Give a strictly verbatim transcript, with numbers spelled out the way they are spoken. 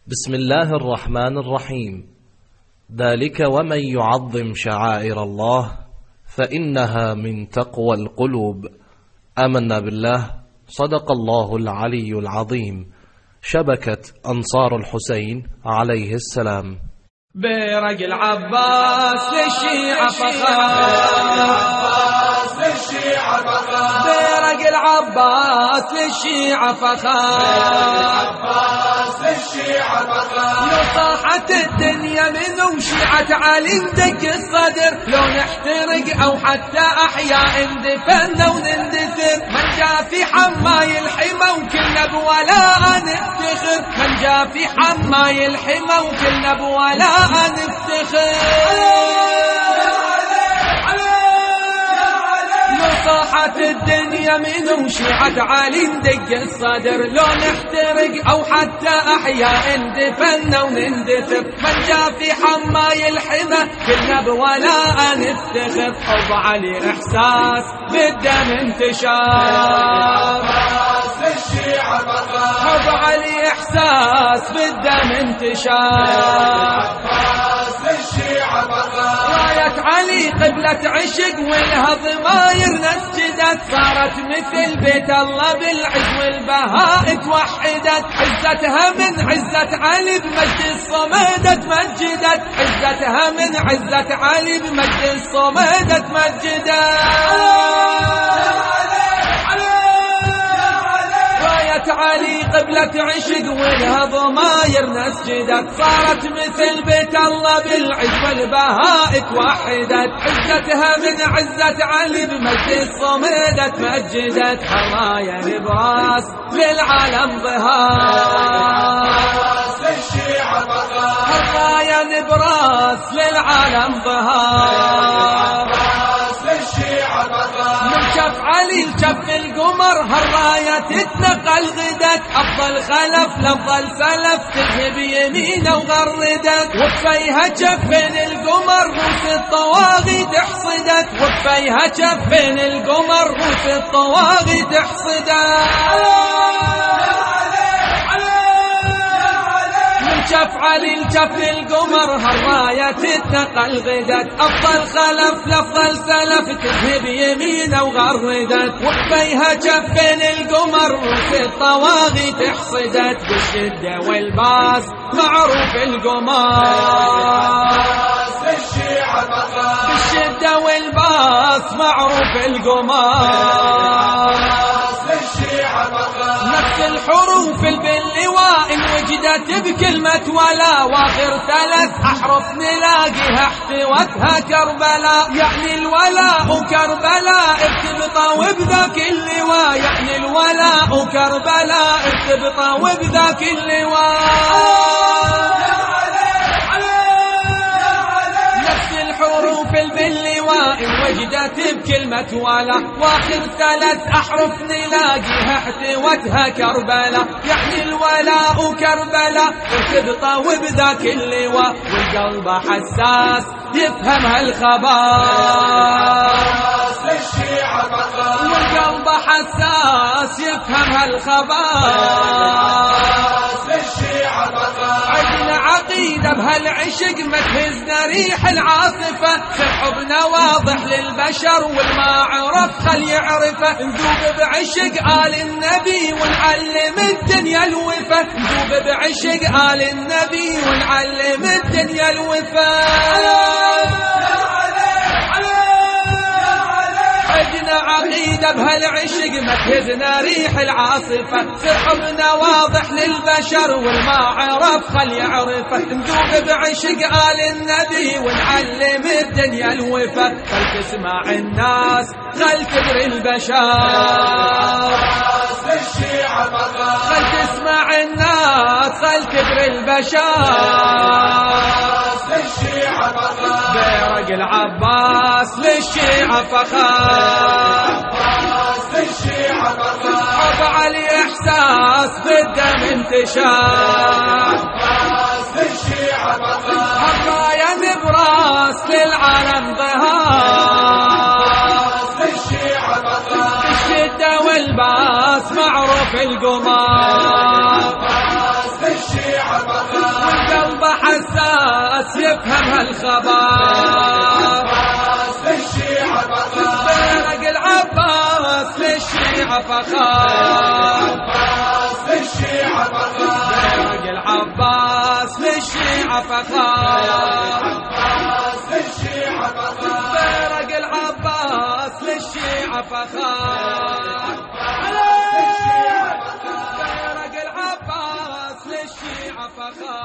بسم الله الرحمن الرحيم. ذلك ومن يعظم شعائر الله فإنها من تقوى القلوب. آمنا بالله. صدق الله العلي العظيم. شبكة أنصار الحسين عليه السلام. برق العباس للشيعة فخار، برق العباس للشيعة فخار، لو صاحت الدنيا منهم شيعة علي ندق الصدر، لو نحترق أو حتى أحياء اندفن ونندثر، من جاء في حماي الحمى وكلنا بولاء نفتخر، من جاء في حماي الحمى وكلنا بولاء نفتخر. صاحت الدنيا منهم شيعة علي ندق الصدر، لو نحترق أو حتى أحياء اندفن ونندثر، من جاء في حماي الحمى كلنا بولاء نفتخر. حب علي إحساس بالدم انتشار، حب علي إحساس بالدم انتشار، راية علي قبلة عشق ولها ضماير نسجدت، صارت مثل بيت الله بالعز والبهاء توحدت، عزتها من عزة علي بمجد الصمد تمجدت، عزتها من عزة علي بمجد الصمد تمجدت. علي قبلة عشق ولها ضماير نسجدت، صارت مثل بيت الله بالعز والبهاء توحدت، عزتها من عزة علي بمجد الصمد تمجدت. حرايا نبراس للعالم ظهار، حرايا نبراس للعالم ظهار، من شف علي لشف القمر هالراية تتنقل غدت، أفضل خلف لأفضل سلف تذهب يمينه وغردت، وفيها جفين القمر روس الطواغي تحصدت، وفيها جفين القمر روس الطواغي تحصدت. شف علي لشف القمر هالراية تتنقل غدت، أفضل خلف لأفضل سلف تذهب يمينه وغردت، وفيها جفين القمر روس الطواغي تحصدت، بالشدة والباس معروف القمر، بالشدة والباس معروف القمر، نفس الحروف باللواء إن وجدت بكلمة ولا، واخر ثلاث أحرف نلاقيها احتوتها كربلاء، يعني الولاء كربلاء ارتبطا وبذاك اللواء، يعني الولاء كربلاء ارتبطا وبذاك اللواء. حروف باللواء إن وجدت بكلمة ولا، واخر ثلاث أحرف نلاقيها احتوتها كربلاء، يعني الولاء كربلاء ارتبطا وبذاك اللواء، والقلب حساس يفهم هالخبر، والقلب حساس يفهم هالخبر. عندنا عقيدة بهالعشق ما تهزنا ريح العاصفة، سحبنا واضح للبشر والما عرف خل يعرفه، نذوب بعشق آل النبي ونعلم الدنيا الوفا، نذوب بعشق آل النبي ونعلم الدنيا الوفا. عندنا عقيدة بهالعشق ما تهزنا ريح العاصفة، سحبنا واضح للبشر والما عرف خل يعرفه، نذوب بعشق آل النبي ونعلم الدنيا الوفا، خل تسمع الناس خل تدري البشر، خل تسمع الناس خل تدري البشر. برق العباس للشيعة فخار، حب علي إحساس بالدم انتشار، حرايا نبراس للعالم ظهار، الشدة والباس معروف القمار. العباس يفهم هالخبر للشيعة فخار بيرق العباس للشيعة فخار للشيعة فخار بيرق العباس للشيعة فخار للشيعة فخار بيرق العباس للشيعة فخار بيرق العباس للشيعة فخار